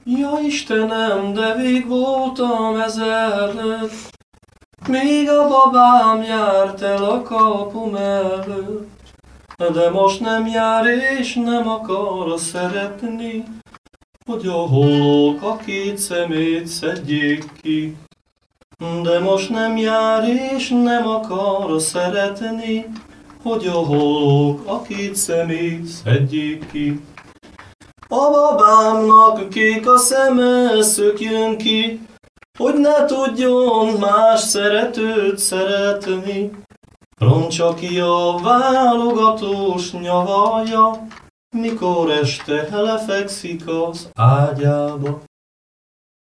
Ja Istenem, de vég voltam ezelőtt, míg a babám járt el a kapum előtt. De most nem jár és nem akar szeretni, hogy a hollók a két szemét szedjék ki. De most nem jár és nem akar szeretni, hogy a hollók a két szemét szedjék ki. A babámnak kék a szeme, szökjön ki, hogy ne tudjon más szeretőt szeretni. Roncsa ki a válogatós nyavalja, mikor este lefekszik az ágyába.